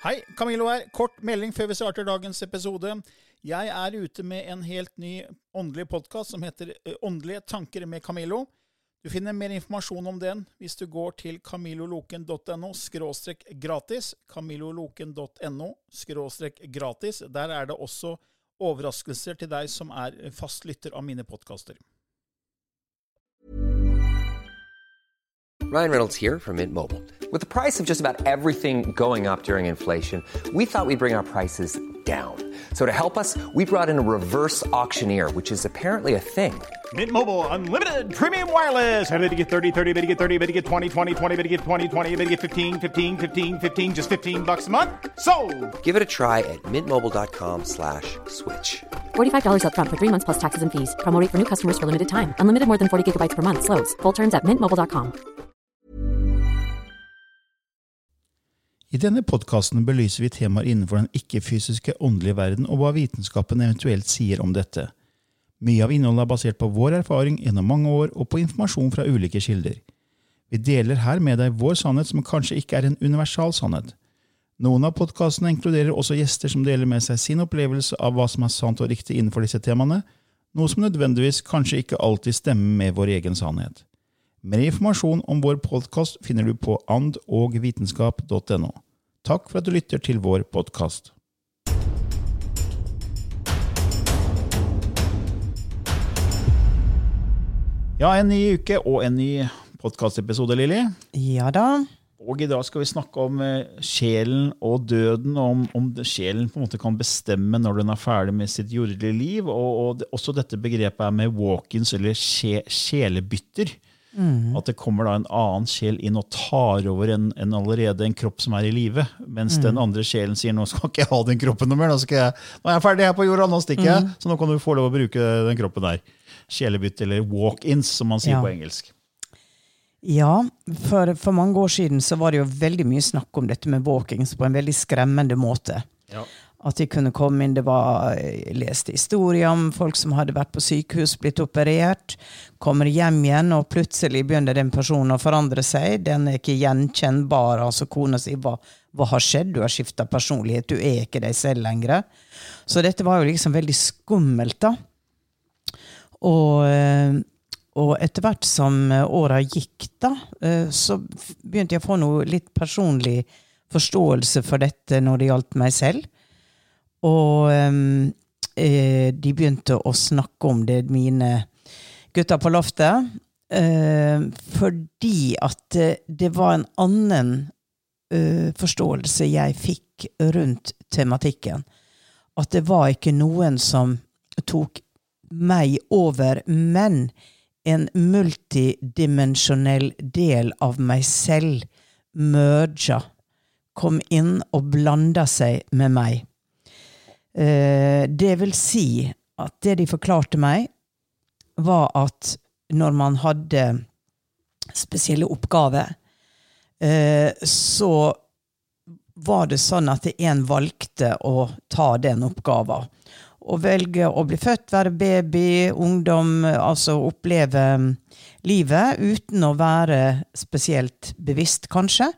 Hei, Camilo her. Kort melding før vi starter dagens episode. Jeg ute med en helt ny åndelig podcast som heter Åndelige tanker med Camilo. Du finner mer informasjon om den hvis du går til camiloloken.no/gratis, camiloloken.no/gratis. Der det også overraskelser til deg som fast lytter av mine podcaster. Ryan Reynolds here from Mint Mobile. With the price of just about everything going up during inflation, we thought we'd bring our prices down. So to help us, we brought in a reverse auctioneer, which is apparently a thing. Mint Mobile Unlimited Premium Wireless. How to get 30, 30, bit to get 30, bit to get 20, 20, 20, bit to get 20, 20, bit to get 15, 15, 15, 15, just $15 a month? Sold! Give it a try at mintmobile.com/switch. $45 up front for 3 months plus taxes and fees. Promo rate for new customers for limited time. Unlimited more than 40 gigabytes per month. Slows full terms at mintmobile.com. I denne podcasten belyser vi temaer innenfor den ikke-fysiske åndelige verden og hva vitenskapen eventuelt sier om dette. Mye av innholdet basert på vår erfaring gjennom mange år og på informasjon fra ulike kilder. Vi deler her med deg vår sannhet som kanskje ikke en universal sannhet. Noen av podcastene inkluderer også gjester som deler med seg sin opplevelse av hva som sant og riktig innenfor disse temaene, noe som nødvendigvis kanskje ikke alltid stemmer med vår egen sannhet. Mer informasjon om vår podcast finner du på andogvitenskap.no. Takk for at du lytter til vår podcast. Ja, en ny uke og en ny podcast-episode, Lili. Ja da. Og i dag skal vi snakke om sjelen og døden, om sjelen på en måte kan bestemme når den ferdig med sitt jordelige liv, og også dette begrepet med walk-ins eller sjelebytter. At det kommer da en annen sjel inn og tar over allerede en kropp som i live, mens den andre sjelen sier, nå skal ikke jeg ha den kroppen noe mer, nå er jeg ferdig her på jorda, nå stikker jeg, så nå kan du få lov å bruke den kroppen der. Sjelebytte eller walk-ins, som man sier på engelsk. Ja, for mange år siden så var det jo veldig mye snakk om dette med walk-ins på en veldig skremmende måte. Ja. At de kunne komme inn, jeg leste historier om folk som hadde vært på sykehus, blitt operert, kommer hjem igjen, og plutselig begynner den personen å forandre seg. Den ikke gjenkjennbar, altså kona sier, hva har skjedd? Du har skiftet personlighet, du ikke deg selv lenger. Så dette var jo liksom veldig skummelt da. Og etter hvert som året gikk da, så begynte jeg å få noe litt personlig forståelse for dette når det gjaldt meg selv. Og de begynte å snakke om det, mine gutter på loftet, fordi at det var en annen forståelse jeg fikk rundt tematikken. At det var ikke noen som tok meg over, men en multidimensjonell del av meg selv merget, kom inn og blandet seg med meg. Det vil si at det de forklarte meg var at når man hadde spesielle oppgaver, så var det sånn at en valgte å ta den oppgaven. Å velge å bli født, være baby, ungdom, altså oppleve livet uten å være spesielt bevisst, kanskje.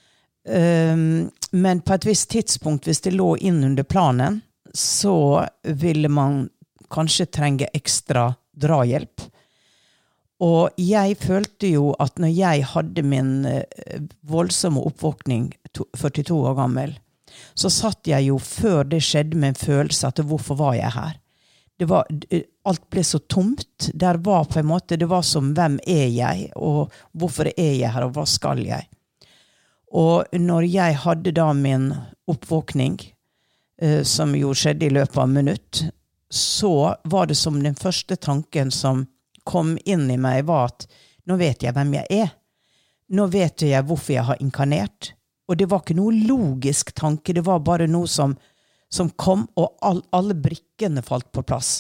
Men på et visst tidspunkt, hvis det lå inn under planen, så ville man kanskje trenge ekstra drahjelp. Og jeg følte jo at når jeg hadde min voldsomme oppvåkning, 42 år gammel, så satt jeg jo før det skjedde med en følelse at hvorfor var jeg her? Alt ble så tomt. Der var på en måte, det var som hvem jeg, og hvorfor jeg her, og hva skal jeg? Og når jeg hadde da min oppvåkning, som jo skjedde i løpet av en minutt, så var det som den første tanken som kom inn i meg var at nå vet jeg hvem jeg er. Nå vet jeg hvorfor jeg har inkarnert. Og det var ikke noe logisk tanke, det var bare noe som kom, og alle brikkene falt på plass.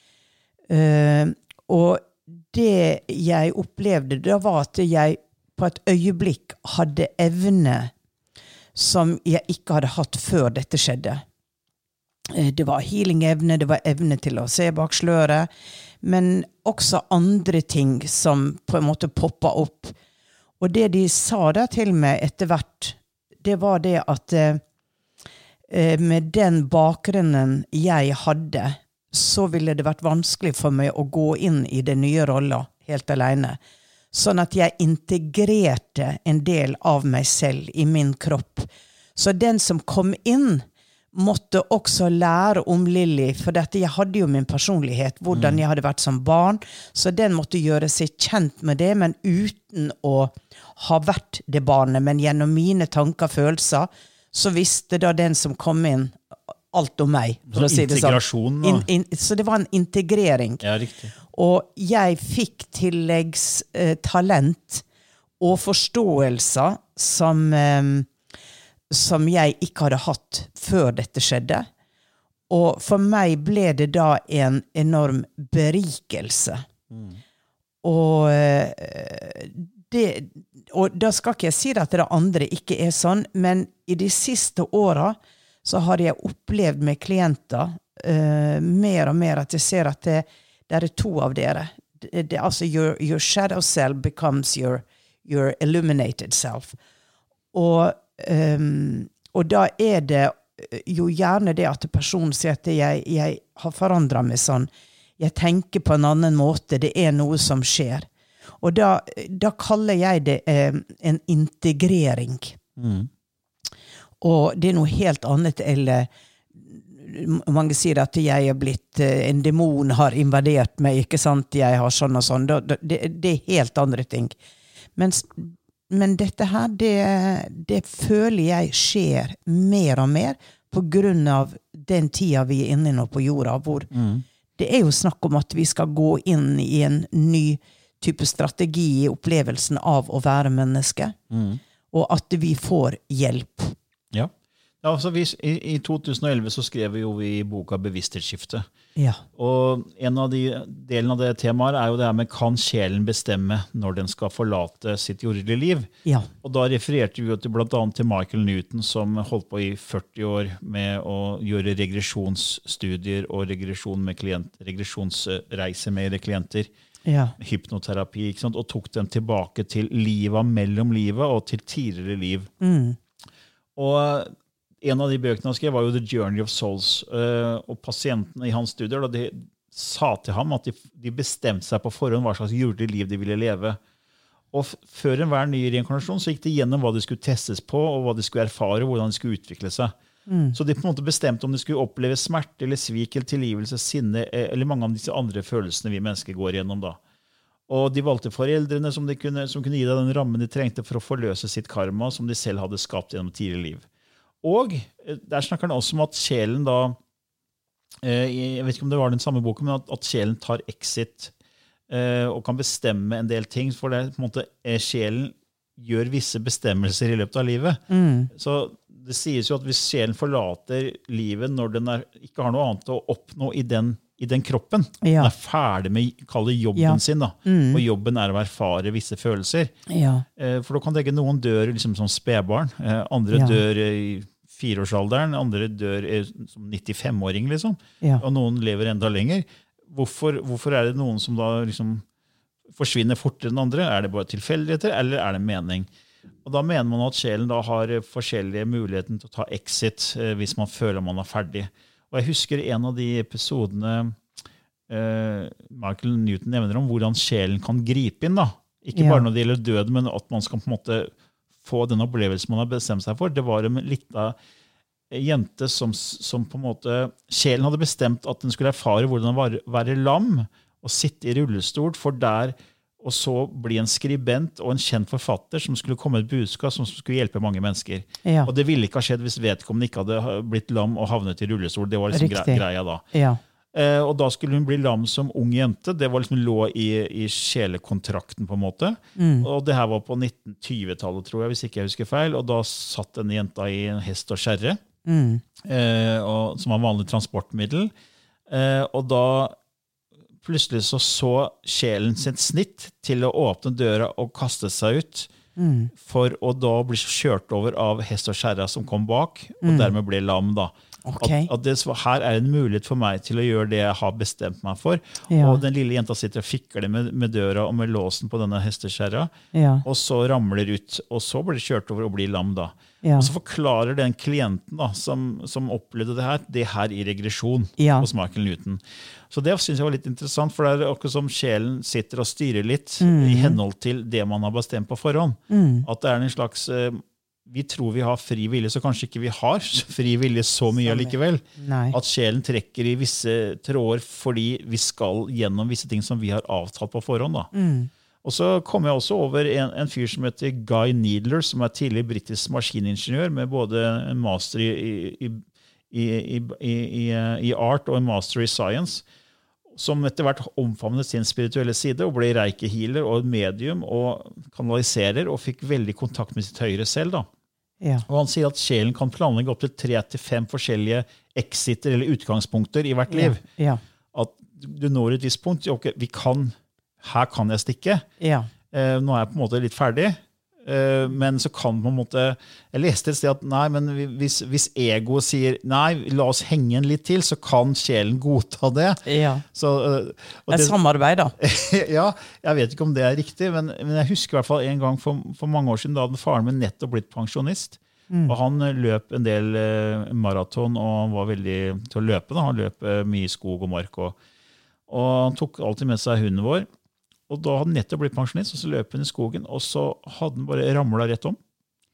Og det jeg opplevde, det var at jeg på et øyeblikk hadde evne som jeg ikke hadde hatt før dette skjedde. Det var healing-evne, det var evne til å se bak sløret, men også andre ting som på en måte poppet opp. Og det de sa da til meg etter hvert, det var det at med den bakgrunnen jeg hadde, så ville det vært vanskelig for meg å gå inn i den nye rollen helt alene. Sånn at jeg integrerte en del av meg selv i min kropp. Så den som kom inn, måtte også lære om Lilly, for dette, jeg hadde jo min personlighet, hvordan jeg hadde vært som barn, så den måtte gjøre seg kjent med det, men uten å ha vært det barnet, men gjennom mine tanker og følelser, så visste da den som kom inn alt om meg, for å si det sånn. Så det var en integrering. Ja, riktig. Og jeg fikk tilleggstalent og forståelser som jeg ikke hadde hatt før dette skjedde. Og for meg ble det da en enorm berikelse. Og da skal ikke jeg si at det andre ikke er sånn, men i de siste årene så har jeg opplevd med klienter mer og mer at jeg ser at det er to av dere. Altså your shadow self becomes your illuminated self. Og da er det jo gjerne det at personen sier at jeg har forandret meg sånn. Jeg tenker på en annen måte. Det er noe som skjer. Og da kaller jeg det en integrering. Og det er noe helt annet, eller mange sier at jeg er blitt en demon har invadert meg, ikke sant? Jeg har sånn og sånn. Det er helt andre ting. Men dette her, det føler jeg skjer mer og mer på grunn av den tida vi er inne nå på jorda, hvor det er jo snakk om at vi skal gå inn i en ny type strategi i opplevelsen av å være menneske, og at vi får hjelp. Ja. Altså i 2011 så skrev vi i boka Bevissthetsskifte. Ja. Og en av delen av det temaet er jo det her med kan sjelen bestemme når den skal forlate sitt jordelige liv? Ja. Og da refererte vi jo blant annet til Michael Newton som holdt på i 40 år med å gjøre regresjonsstudier og regresjonsreiser med klienter. Ja. Hypnoterapi, ikke sant? Og tok dem tilbake til livet mellom livet og til tidligere liv. Og en av de bøkene han skrev var jo The Journey of Souls, og pasientene i hans studier, de sa til ham at de bestemte seg på forhånd hva slags jordelig liv de ville leve. Og før enhver ny reinkarnasjon så gikk de gjennom hva de skulle testes på, og hva de skulle erfare, og hvordan de skulle utvikle seg. Så de på en måte bestemte om de skulle oppleve smerte, eller svik, eller tilgivelse, sinne, eller mange av disse andre følelsene vi mennesker går gjennom da. Og de valgte foreldrene som kunne gi deg den rammen de trengte for å forløse sitt karma, som de selv hadde skapt gjennom tidligere liv. Og der snakker han også om at sjelen da, jeg vet ikke om det var den samme boken, men at sjelen tar exit og kan bestemme en del ting, for det på en måte sjelen gjør visse bestemmelser i løpet av livet. Så det sies jo at hvis sjelen forlater livet når den ikke har noe annet å oppnå i den kroppen, den er ferdig med å kalle jobben sin, da. Og jobben er å erfare visse følelser. For da kan tenke noen dør liksom som spedbarn, andre dør i 4-årsalderen, andre dør som 95-åring, liksom. Og noen lever enda lenger. Hvorfor er det noen som da liksom forsvinner fortere enn andre? Er det bare tilfeldigheter, eller er det mening? Og da mener man at sjelen da har forskjellige muligheter til å ta exit hvis man føler man er ferdig. Og jeg husker en av de episodene Michael Newton nevner om hvordan sjelen kan gripe inn, da. Ikke bare når det gjelder døden, men at man skal på en måte få den opplevelsen man har bestemt seg for. Det var en liten jente som på en måte, sjelen hadde bestemt at den skulle erfare hvordan det være lam og sitte i rullestol, for der og så bli en skribent og en kjent forfatter som skulle komme et budskap som skulle hjelpe mange mennesker. Og det ville ikke ha skjedd hvis vedkommende ikke hadde blitt lam og havnet i rullestol. Det var liksom greia da. Og da skulle hun bli lam som ung jente. Det var liksom lå i sjelekontrakten på en måte. Og det her var på 1920-tallet, tror jeg, hvis ikke jeg husker feil. Og da satt denne jenta i en hest og skjerre, som var vanlig transportmiddel. Og da plutselig så sjelen sitt snitt til å åpne døra og kaste seg ut, for å da bli kjørt over av hest og skjerre som kom bak, og dermed ble lam da. Okay. At her en mulighet for meg til å gjøre det jeg har bestemt meg for. Ja. Og den lille jenta sitter og fikler med døra og med låsen på denne hesteskjæra, Ja. og så ramler ut, og så blir det kjørt over og blir lam da. Ja. Og så forklarer den klienten da, som opplevde det her i regresjon Ja. hos Michael Newton. Så det synes jeg var litt interessant, for det akkurat som sjelen sitter og styrer litt i henhold til det man har bestemt på forhånd. At det en slags... Vi tror vi har fri vilje, så kanskje ikke vi har fri vilje så mye allikevel. Nei. At sjelen trekker i visse tråder fordi vi skal gjennom visse ting som vi har avtalt på forhånd. Da. Og så kom jeg også over en fyr som heter Guy Needler, som tidligere britisk maskiningeniør med både en master i art og en master i science, som etter hvert omfavnet sin spirituelle side og ble reiki-healer og medium og kanaliserer og fikk veldig kontakt med sitt høyre selv. Da. Ja. Og han sier at sjelen kan planlegge opp til 3 til 5 forskjellige exiter eller utgangspunkter i hvert liv. Ja. At du når et visst punkt, okay, her kan jeg stikke. Ja. Nå jeg på en måte litt ferdig. Men så kan på en måte, jeg leste et sted at nei, men hvis ego sier nei, la oss henge en litt til, så kan sjelen godta det. Ja. Så, det samarbeid da. Ja, jeg vet ikke om det riktig, men jeg husker i hvert fall en gang for mange år siden, da hadde faren min nettopp blitt pensjonist, og han løp en del maraton, og han var veldig til å løpe. Da. Han løp mye i skog og mark, og han tok alltid med seg hunden vår. Og da hadde han nettopp blitt pensjonist, og så løp han i skogen, og så hadde han bare ramlet rett om.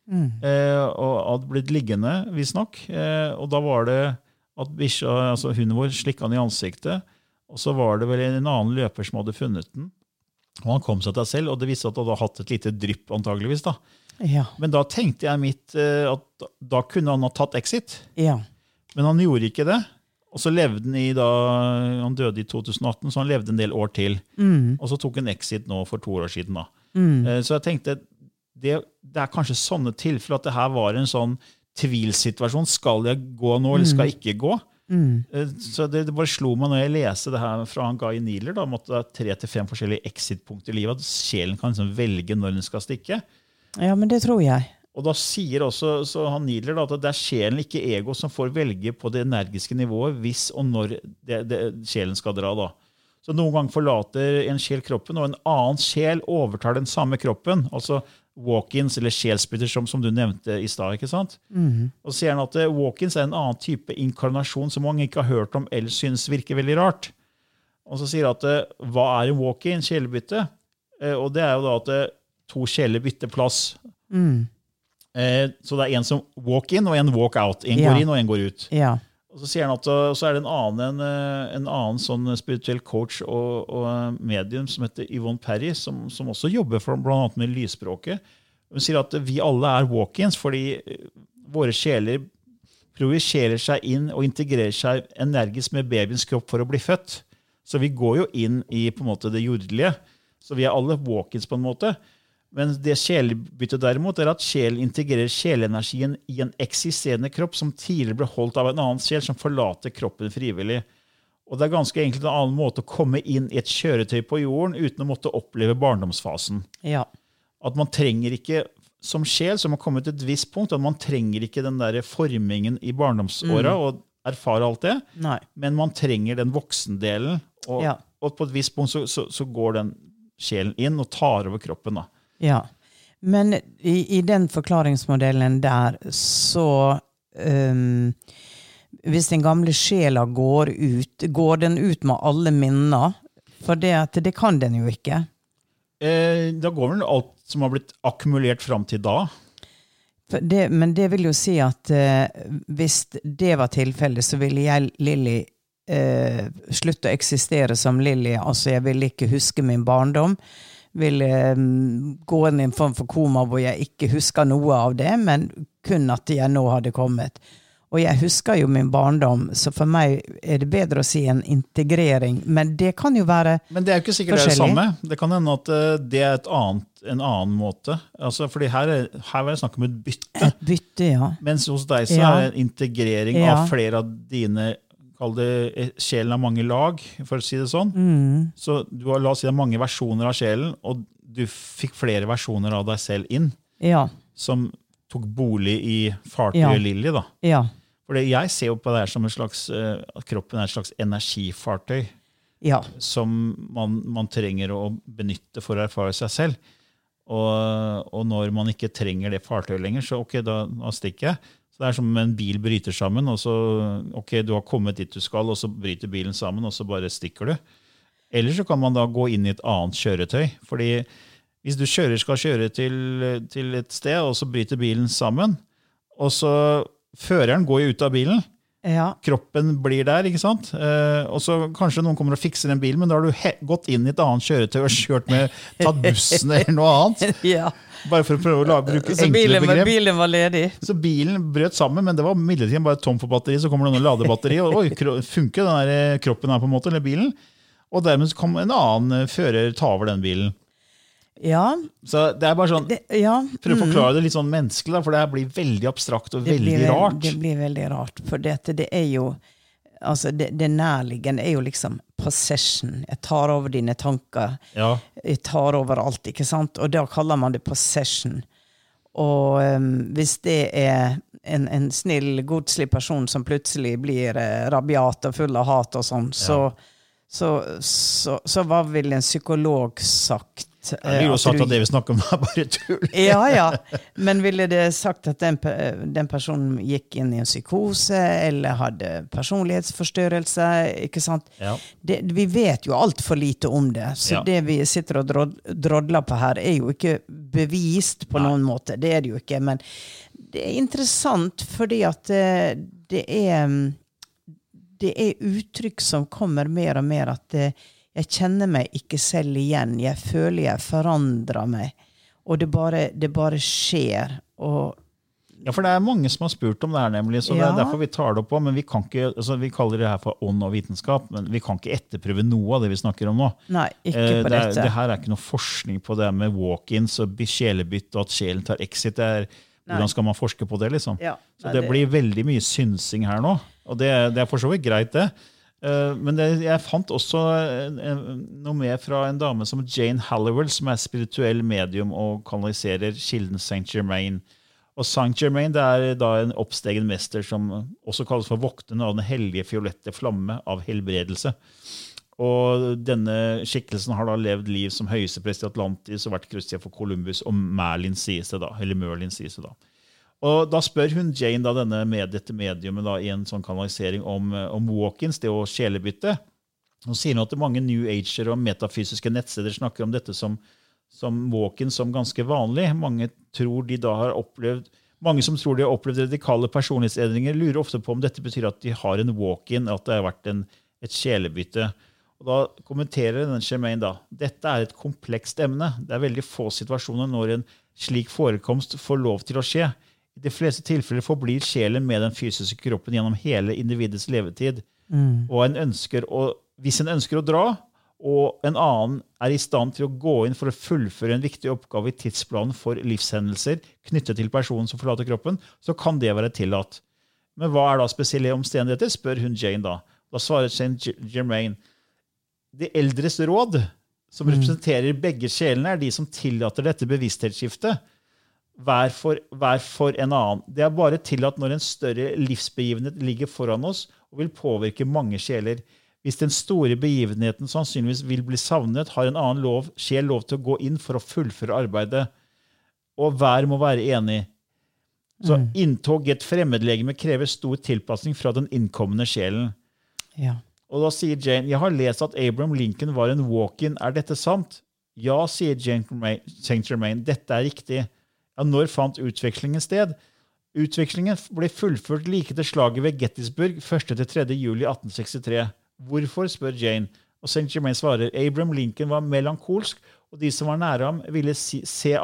Og hadde blitt liggende, visstnok. Og da var det at hunden vår slikket han i ansiktet, og så var det vel en annen løper som hadde funnet den. Og han kom seg til seg selv, og det viste at han hadde hatt et lite drypp antageligvis. Da. Ja. Men da tenkte jeg at da kunne han ha tatt exit. Ja. Men han gjorde ikke det. Og så levde han døde i 2018, så han levde en del år til. Og så tok han exit nå for 2 år siden. Da. Så jeg tenkte, det kanskje sånne tilfeller at det her var en sånn tvilsituasjon. Skal jeg gå nå, eller skal jeg ikke gå? Så det bare slo meg når jeg leste det her fra Guy Needler, da, at det 3 til 5 forskjellige exit-punkter i livet, at sjelen kan liksom velge når den skal stikke. Ja, men det tror jeg. Og da sier også så han Needler da, at det sjelen, ikke ego, som får velge på det energiske nivået hvis og når sjelen skal dra. Da. Så noen ganger forlater en sjel kroppen, og en annen sjel overtar den samme kroppen. Altså walk-ins eller sjelsbytter, som du nevnte i stad, ikke sant? Og så sier han at walk-ins en annen type inkarnasjon som mange ikke har hørt om eller synes virker veldig rart. Og så sier han at hva en walk-in, sjelebytte? Og det jo da at 2 sjeler bytter plass. Så det en som walk in og en walk out. En går inn og en går ut. Ja. Og så sier han at så det en annen sånn spirituell coach og medium som heter Yvonne Perry, som også jobber blant annet med lysspråket. Hun sier at vi alle walk-ins fordi våre sjeler projiserer seg inn og integrerer seg energisk med babyens kropp for å bli født. Så vi går jo inn i på en måte det jordelige. Så vi alle walk-ins på en måte. Men det sjelebyttet derimot at sjelen integrerer sjelenergien i en eksisterende kropp som tidligere ble holdt av en annen sjel som forlater kroppen frivillig. Og det ganske enkelt en annen måte å komme inn i et kjøretøy på jorden uten å måtte oppleve barndomsfasen. Ja. At man trenger ikke, som sjel, som har kommet til et visst punkt, at man trenger ikke den der formingen i barndomsåra og erfare alt det. Nei. Men man trenger den voksendelen, og på et visst punkt så går den sjelen inn og tar over kroppen da. Ja, men i den forklaringsmodellen der, så hvis den gamle sjela går den ut med alle minner? For det kan den jo ikke. Da går vel alt som har blitt akkumulert frem til da. Men det vil jo si at hvis det var tilfellet, så ville jeg, Lilly, slutte å eksistere som Lilly. Altså, jeg vil ikke huske min barndom. Vil gå inn i en form for koma hvor jeg ikke husker noe av det, men kun at jeg nå hadde kommet. Og jeg husker jo min barndom, så for meg det bedre å si en integrering, men det kan jo være Men det jo ikke sikkert det samme. Det kan hende at det en annen måte. Altså, fordi her var det snakk om et bytte. Et bytte, ja. Mens hos deg så det en integrering av flere av dine, kall det sjelen av mange lag, for å si det sånn. Så du har, la oss si, mange versjoner av sjelen, og du fikk flere versjoner av deg selv inn, som tok bolig i fartøyet Lilly da. Ja. For jeg ser jo på det her som at kroppen et slags energifartøy Ja. som man trenger å benytte for å erfare seg selv. Og når man ikke trenger det fartøyet lenger, så ok, da stikker jeg. Så det som en bil bryter sammen, og så ok, du har kommet dit du skal, og så bryter bilen sammen, og så bare stikker du. Eller så kan man da gå inn i et annet kjøretøy, fordi hvis du skal kjøre til et sted, og så bryter bilen sammen, og så føreren går jo ut av bilen, Ja. kroppen blir der, ikke sant? Og så kanskje noen kommer og fikser en bil, men da har du gått inn i et annet kjøretøy og kjørt tatt bussen eller noe annet. Ja. Bare for å prøve å bruke Så enkle begrep. bilen var ledig. Så bilen brøt sammen, men det var midlertidig bare tom for batteri, så kommer det noen ladebatteri, og oi, funker den der kroppen her på en måte, eller bilen? Og dermed så kom en annen fører ta over den bilen. Ja. Så det bare sånn, Ja. for å forklare det litt sånn menneskelig, da, for det her blir veldig abstrakt og veldig rart. Det blir veldig rart, for det jo, altså det nærliggende jo liksom possession. Jeg tar over dine tanker. Ja. Jeg tar over alt, ikke sant? Og da kaller man det possession. Og hvis det en snill, godslig person som plutselig blir rabiat og full av hat og sånn, så hva vil en psykolog sagt? Det blir jo sagt at det vi snakker om er bare tull. Ja, men ville det sagt at den personen gikk inn i en psykose eller hadde personlighetsforstørrelse, ikke sant? Ja. Vi vet jo alt for lite om det, så det vi sitter og drodler på her jo ikke bevist på noen måte, det det jo ikke, men det interessant fordi at det uttrykk som kommer mer og mer at jeg kjenner meg ikke selv igjen. Jeg føler jeg forandrer meg. Og det bare skjer. Og ja, for det mange som har spurt om det her nemlig, så det derfor vi tar det opp på, men vi kan ikke, altså vi kaller det her for ånd og vitenskap, men vi kan ikke etterprøve noe av det vi snakker om nå. Nei, ikke på dette. Det her ikke noe forskning på det med walk-ins og sjelebytt og at sjelen tar exit. Hvordan skal man forske på det, liksom? Ja, så det blir veldig mye synsing her nå, og det for så vidt greit det. Men jeg fant også noe med fra en dame som Jane Halliwell, som spirituell medium og kanaliserer kilden Saint-Germain. Og Saint-Germain det da en oppstegen mester som også kalles for voktene av den hellige fiolette flamme av helbredelse. Og denne skikkelsen har da levd liv som høyeste prest i Atlantis og vært krustig for Columbus og Merlin sies det da, eller Merlin sies det da. Og da spør hun Jane, da, dette mediumet da, i en sånn kanalisering om walk-ins, det å sjelebytte. Og sier hun at mange New Ager og metafysiske nettsteder snakker om dette som walk-ins som ganske vanlig. Mange som tror de har opplevd radikale personlighetsendringer, lurer ofte på om dette betyr at de har en walk-in, at det har vært et sjelebytte. Og da kommenterer den Germain da, dette et komplekst emne. Det veldig få situasjoner når en slik forekomst får lov til å skje. I de fleste tilfeller forblir sjelen med den fysiske kroppen gjennom hele individets levetid. Og hvis en ønsker å dra, og en annen i stand til å gå inn for å fullføre en viktig oppgave i tidsplanen for livshendelser knyttet til personen som forlater kroppen, så kan det være tillatt. Men hva da spesielle omstendigheter, spør hun Jane da. Da svarer Saint-Germain, de eldres råd, som representerer begge sjelene, de som tillater dette bevissthetsskiftet. Hver for en annen. Det bare tillatt når en større livsbegivenhet ligger foran oss og vil påvirke mange sjeler. Hvis den store begivenheten sannsynligvis vil bli savnet, har en annen sjel lov til å gå inn for å fullføre arbeidet. Og hver må være enig. Så inntog i et fremmedlegeme krever stor tilpassing fra den innkommende sjelen. Ja. Og da sier Jane, jeg har lest at Abraham Lincoln var en walk-in. Dette sant? Ja, sier Saint-Germain, dette riktig. Ja, når fant utvekslingen sted? Utvekslingen ble fullført like til slaget ved Gettysburg 1.–3. juli 1863. Hvorfor, spør Jane. Og Saint-Germain svarer, Abraham Lincoln var melankolsk, og de som var nære ham ville si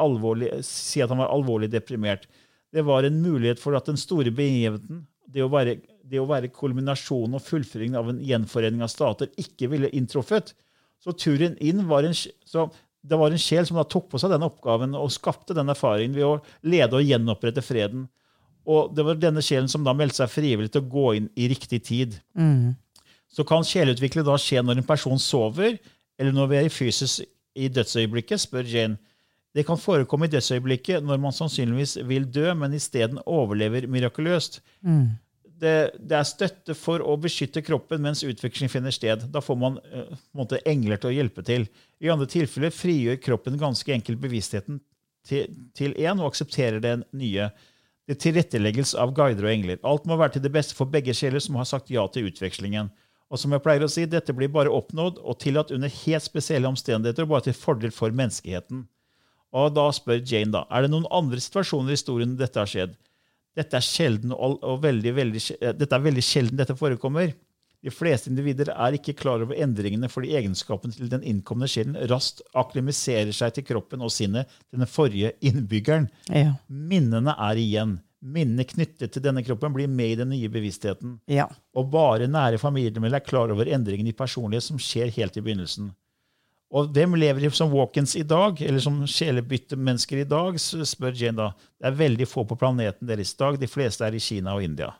at han var alvorlig deprimert. Det var en mulighet for at den store begivenheten, det å være kulminasjonen og fullføringen av en gjenforening av stater, ikke ville inntruffet. Så turen inn var det var en sjel som da tok på seg denne oppgaven og skapte den erfaringen ved å lede og gjenopprette freden. Og det var denne sjelen som da meldte seg frivillig til å gå inn i riktig tid. Så kan sjeleutvikling da skje når en person sover, eller når vi i fysisk i dødsøyeblikket, spør Jane. Det kan forekomme i dødsøyeblikket når man sannsynligvis vil dø, men i stedet overlever mirakuløst. det støtte for å beskytte kroppen mens utveksling finner sted. Da får man på en måte engler til å hjelpe til. I andre tilfeller frigjør kroppen ganske enkelt bevisstheten til en og aksepterer den nye. Det tilrettelegges av guider og engler. Alt må være til det beste for begge sjeler som har sagt ja til utvekslingen. Og som jeg pleier å si, dette blir bare oppnådd og tillatt under helt spesielle omstendigheter og bare til fordel for menneskeheten. Og da spør Jane da, det noen andre situasjoner i historien dette har skjedd? Dette sjelden og dette veldig sjelden dette forekommer. De fleste individer ikke klar over endringene fordi egenskapen til den innkomne sjelen raskt aklimatiserer seg til kroppen og sinnet til den forrige innbyggeren. Ja. Minnene igjen. Minnene knyttet til denne kroppen blir med i den nye bevisstheten. Ja. Og bare nære familiemedlemmer klar over endringen i personlighet som skjer helt i begynnelsen. Og hvem lever som walk-ins i dag, eller som sjelebyttemennesker i dag, spør Jane da. Det veldig få på planeten deres i dag. De fleste i Kina og India.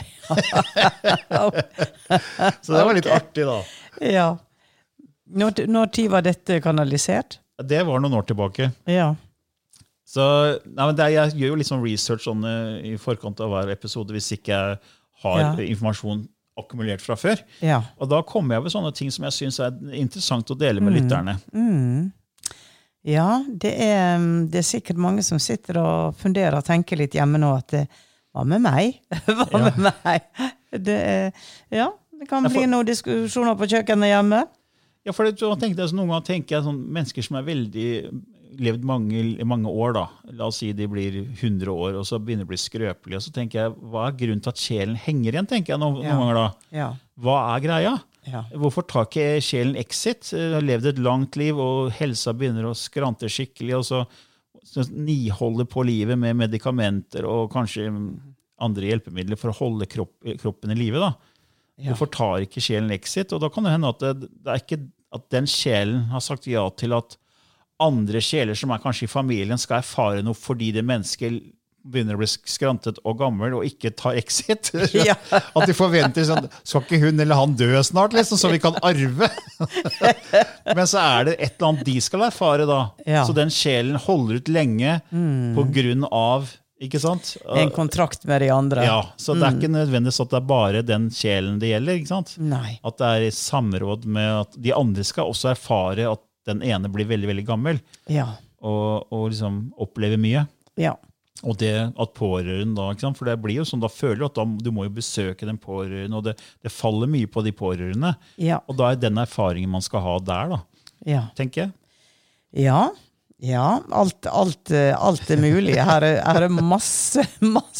Så det var litt artig da. Ja. Når tid var dette kanalisert? Det var noen år tilbake. Ja. Så jeg gjør jo litt sånn research i forkant av hver episode hvis ikke jeg har informasjon akkumulert fra før. Ja. Og da kommer jeg over sånne ting som jeg synes interessant å dele med lytterne. Ja, det er sikkert mange som sitter og funderer og tenker litt hjemme nå at hva med meg? Hva med meg? Det kan bli noen diskusjoner på kjøkkenet hjemme. Ja, for noen ganger tenker jeg sånn, mennesker som veldig levd mange år da, la oss si de blir 100 år, og så begynner de å bli skrøpelige, og så tenker jeg, hva grunnen til at sjelen henger igjen, tenker jeg noen ganger da? Ja. Hva greia? Ja. Hvorfor tar ikke sjelen exit? Levd et langt liv, og helsa begynner å skrante skikkelig, og så niholder på livet med medikamenter, og kanskje andre hjelpemidler for å holde kroppen i livet da. Ja. Hvorfor tar ikke sjelen exit? Og da kan det hende at det ikke at den sjelen har sagt ja til at andre sjeler som kanskje i familien skal erfare noe fordi det mennesket begynner å bli skrantet og gammel og ikke tar exit. Ja. At de forventer sånn, skal ikke hun eller han dø snart, liksom, så vi kan arve? Men så det et eller annet de skal erfare da. Ja. Så den sjelen holder ut lenge på grunn av, ikke sant? En kontrakt med de andre. Ja, så det ikke nødvendigvis at det bare den sjelen det gjelder, ikke sant? Nei. At det i samråd med at de andre skal også erfare at den ene blir veldig, veldig gammel, og liksom opplever mye. Ja. Og det at pårørende da, ikke sant? For det blir jo sånn, da føler du at du må jo besøke den pårørende, og det faller mye på de pårørende. Ja. Og da den erfaringen man skal ha der da, tenker jeg. Ja, alt mulig. Her masse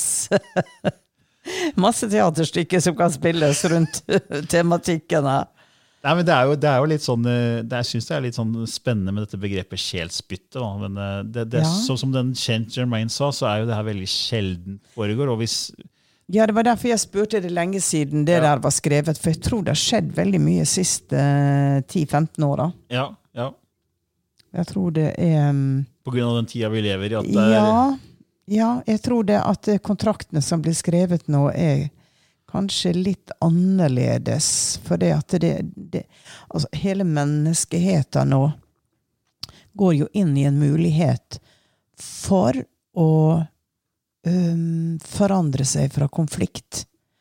teaterstykker som kan spilles rundt tematikken her. Nei, men det jo litt sånn, jeg synes det litt sånn spennende med dette begrepet sjelsbytte. Da. Men sånn som den Saint-Germain sa, så jo det her veldig sjelden foregår. Og hvis ja, det var derfor jeg spurte det lenge siden det der var skrevet, for jeg tror det har skjedd veldig mye siste 10-15 år. Da. Ja. Jeg tror det på grunn av den tida vi lever i. At ja, jeg tror det at kontraktene som blir skrevet nå kanskje litt annerledes, for det at altså hele menneskeheten nå går jo inn i en mulighet for å forandre seg fra konflikt,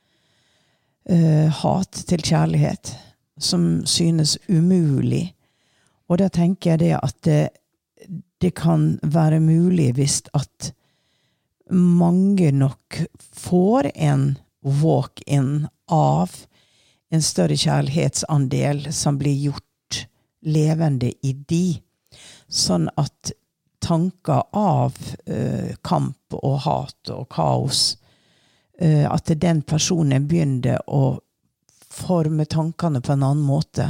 hat til kjærlighet, som synes umulig. Og da tenker jeg det at det kan være mulig hvis at mange nok får en walk-in av en større kjærlighetsandel som blir gjort levende i de, sånn at tanker av kamp og hat og kaos, at den personen begynner å forme tankene på en annen måte.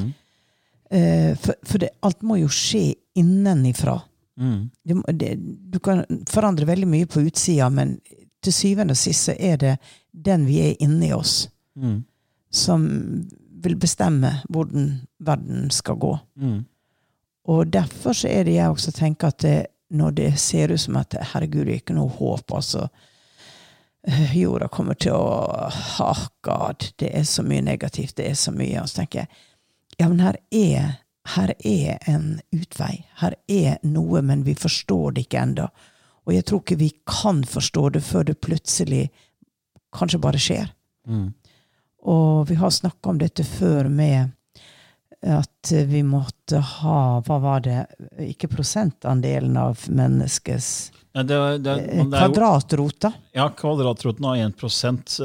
For alt må jo skje innenifra. Du kan forandre veldig mye på utsida, men til syvende og sist så det den vi inni oss som vil bestemme hvordan verden skal gå. Og derfor så det jeg også tenker at når det ser ut som at herregud, det ikke noe håp, altså jorda kommer til å God, det så mye negativt, det så mye, og så tenker jeg ja, men her en utvei, her noe, men vi forstår det ikke enda. Og jeg tror ikke vi kan forstå det før det plutselig kanskje bare skjer. Og vi har snakket om dette før med at vi måtte ha, hva var det, ikke prosentandelen av menneskes kvadratrota. Ja, kvadratroten av 1%.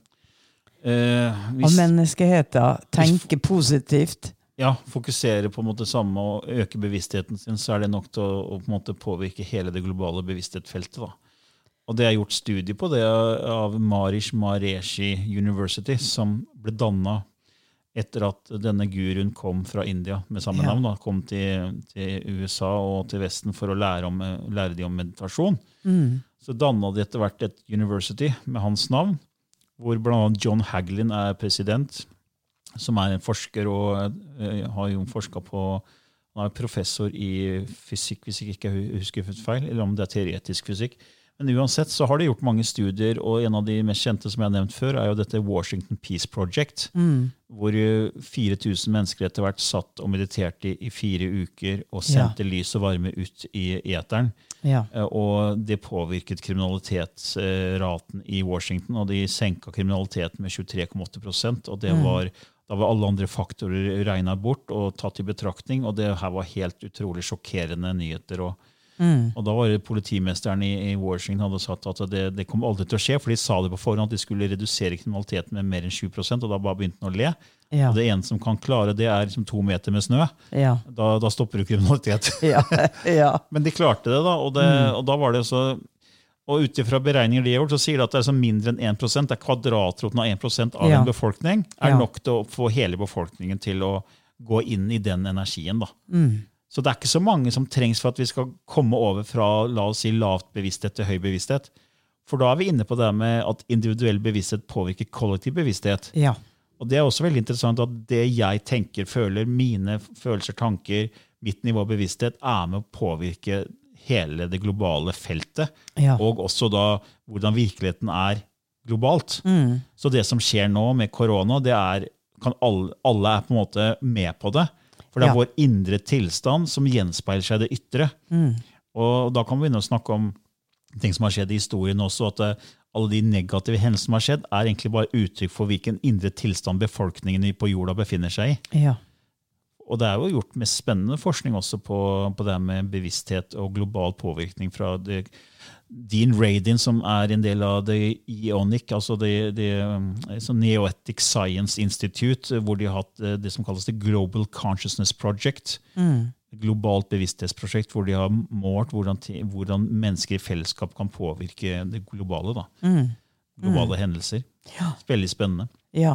Og menneskeheten tenker positivt. Ja, fokusere på en måte samme og øke bevisstheten sin, så det nok til å på en måte påvirke hele det globale bevissthetsfeltet. Da. Og det gjort studier på det av Maharishi Mahesh University, som ble dannet etter at denne guruen kom fra India med samme navn, da, kom til USA og til Vesten for å lære de om meditasjon. Så dannet de etter hvert et university med hans navn, hvor blant annet John Hagelin president, som en forsker og har jo forsket på, han professor i fysikk, hvis jeg ikke husker feil, eller om det teoretisk fysikk. Men uansett så har de gjort mange studier, og en av de mest kjente som jeg har nevnt før, jo dette Washington Peace Project, hvor 4000 mennesker etter hvert satt og mediterte i 4 uker og sendte lys og varme ut i eteren. Og det påvirket kriminalitetsraten i Washington, og de senket kriminaliteten med 23,8%, og da var alle andre faktorer regnet bort og tatt i betraktning, og det her var helt utrolig sjokkerende nyheter. Og da var det politimesteren i Washington hadde sagt at det kom aldri til å skje, for de sa det på forhånd at de skulle redusere kriminaliteten med mer enn 7%, og da bare begynte han å le. Og det ene som kan klare det liksom 2 meter med snø. Da stopper du kriminalitet. Men de klarte det da, og da var det så... Og utifra beregninger de har gjort, så sier de at det så mindre enn 1%, det kvadratroten av 1% av en befolkning, nok til å få hele befolkningen til å gå inn i den energien. Da. Så det ikke så mange som trengs for at vi skal komme over fra, la oss si, lavt bevissthet til høy bevissthet. For da vi inne på det med at individuell bevissthet påvirker kollektiv bevissthet. Og det også veldig interessant at det jeg tenker, føler, mine følelser, tanker, mitt nivå av bevissthet med å påvirke hele det globale feltet, og også da hvordan virkeligheten globalt. Så det som skjer nå med korona, det kan alle på en måte med på det, for det vår indre tilstand som gjenspeiler seg det ytre. Og da kan vi begynne å snakke om ting som har skjedd i historien også, at alle de negative hendelsene som har skjedd, egentlig bare uttrykk for hvilken indre tilstand befolkningen på jorda befinner seg i. Og det jo gjort med spennende forskning også på det med bevissthet og global påvirkning fra Dean Radin, som en del av det IONIC, altså Neoethic Science Institute, hvor de har hatt det som kalles det Global Consciousness Project, globalt bevissthetsprosjekt, hvor de har målt hvordan mennesker i fellesskap kan påvirke det globale, da. Globale hendelser. Veldig spennende.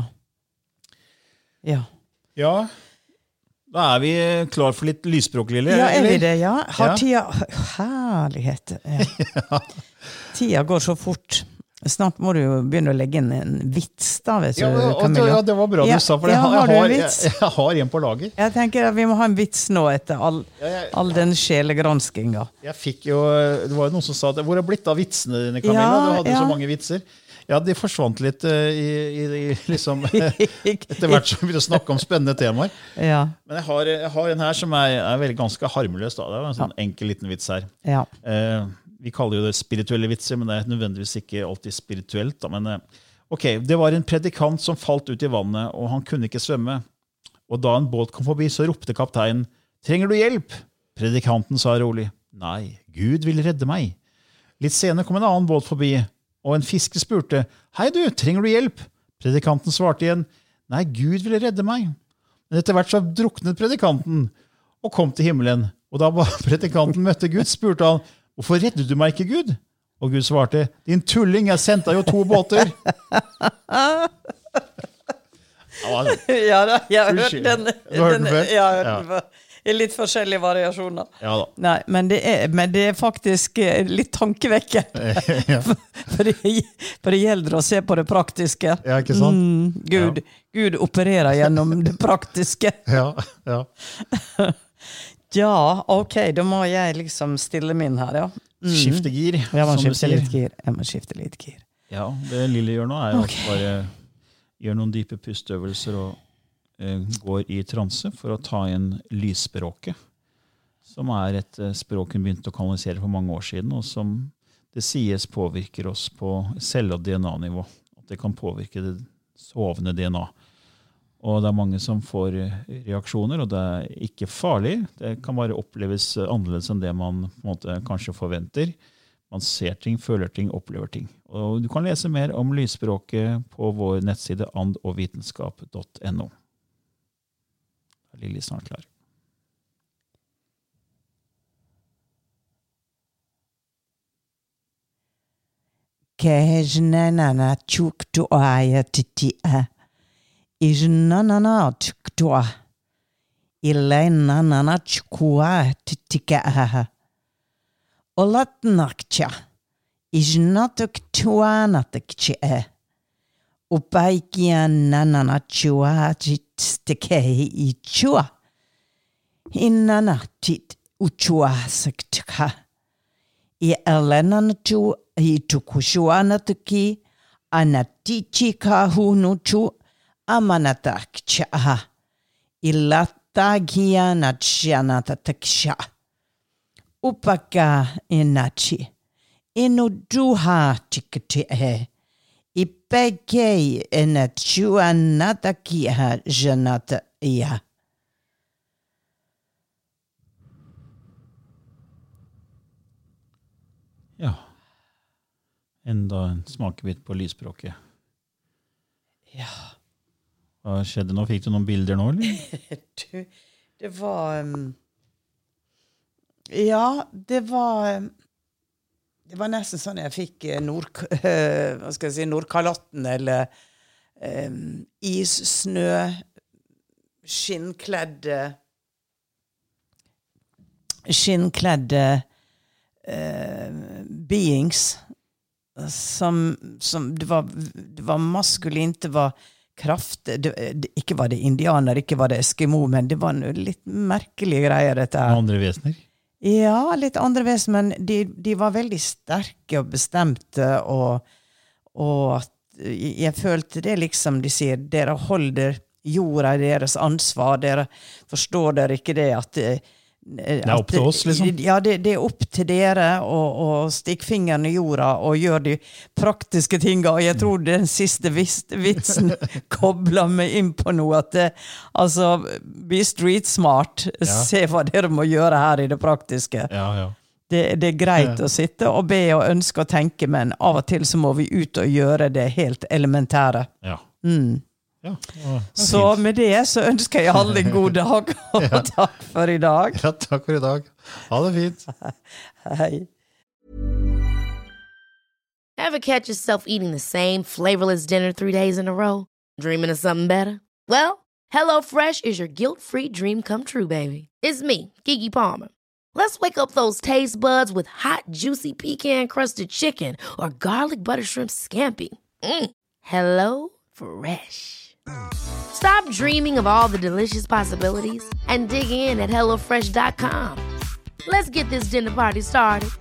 Da vi klar for litt lysspråk, Lille. Vi det, Har tida... Herlighet. Tida går så fort. Snart må du jo begynne å legge inn en vits, da, vet du, Camilla. Det var bra du sa, for jeg har en på lager. Jeg tenker at vi må ha en vits nå etter all den sjelegranskinga. Jeg fikk jo... Det var jo noen som sa at hvor har blitt av vitsene dine, Camilla? Du hadde så mange vitser. Ja, de forsvant litt liksom, etter hvert som vi begynte å snakke om spennende temaer. Men jeg har en her som veldig ganske harmløs. Da. Det en sånn enkel liten vits her. Vi kaller jo det spirituelle vitser, men det nødvendigvis ikke alltid spirituelt. Da. Men ok, det var en predikant som falt ut i vannet, og han kunne ikke svømme. Og da en båt kom forbi, så ropte kapteinen, «Trenger du hjelp?» Predikanten sa rolig, «Nei, Gud vil redde meg.» Litt senere kom en annen båt forbi, og en fisker spurte, «Hei du, trenger du hjelp?» Predikanten svarte igjen, «Nei, Gud ville redde meg.» Men etter hvert så druknet predikanten og kom til himmelen. Og da predikanten møtte Gud, spurte han, «Hvorfor reddet du meg ikke, Gud?» Og Gud svarte, «Din tulling, jeg sendte deg jo 2 båter.» Ja da, jeg har hørt den. Jeg har hørt den før. I litt forskjellige variasjoner. Nei, men det faktisk litt tankevekkende. For det gjelder å se på det praktiske. Ja, ikke sant? Gud opererer gjennom det praktiske. Ja, ok, da må jeg liksom stille min her, Skifte gir, Jeg må skifte litt gir. Ja, det Lille gjør nå å bare gjøre noen dype pustøvelser og går i transe for å ta inn lysspråket, som et språk hun begynte å kanalisere for mange år siden, og som det sies påvirker oss på celle- og DNA-nivå. At det kan påvirke det sovende DNA. Og det mange som får reaksjoner, og det ikke farlig. Det kan bare oppleves annerledes enn det man på en måte, kanskje forventer. Man ser ting, føler ting, opplever ting. Og du kan lese mer om lysspråket på vår nettside andogvitenskap.no. Lilly snart klar. Kejnenana chuktuaya titia. Ijnanana chuktua. Ilainanana chukua titika. Olatnakcha. Ijnatuktuanatakche. Upaikiananana chua chitstike ichua. Inana tit uchua saktka. I elenanatu itukushuanatuki anatichika hunuchu amanatakcha ilatagia nachanataksha upaka inachi inuduha tikte ipeke inachuanatakia janata iya. Ja. Enda en smakebit på lysspråket. Ja. Hva skjedde nå? Fikk du noen bilder nå, eller? Det var... ja, det var nesten sånn jeg fikk Nordkalotten, eller is, snø, skinnkledde beings som det var maskulint, det var kraft, ikke var det indianer, ikke var det Eskimo, men det var litt merkelige greier dette her. Andre vesener? Ja, litt andre vesener, men de var veldig sterke og bestemte, og jeg følte det liksom, de sier, dere holder jorda i deres ansvar, dere forstår dere ikke det at det opp til oss, liksom? Ja, det opp til dere å stikke fingeren i jorda og gjøre de praktiske tingene. Og jeg tror den siste vitsen kobler meg inn på noe. At altså, be street smart. Ja. Se hva dere må gjøre her i det praktiske. Ja. Det er greit å sitte og be og ønske og tenke, men av og til så må vi ut og gjøre det helt elementære. Ja. Ja, så med det så ønsker jeg alle en god dag, og takk for i dag. Ja, takk for i dag. Ha det fint. Hei. Ever catch yourself eating the same flavorless dinner 3 days in a row? Dreaming of something better? Well, HelloFresh is your guilt-free dream come true, baby. It's me, Keke Palmer. Let's wake up those taste buds with hot, juicy pecan-crusted chicken or garlic butter shrimp scampi. HelloFresh. Stop dreaming of all the delicious possibilities and dig in at HelloFresh.com. Let's get this dinner party started.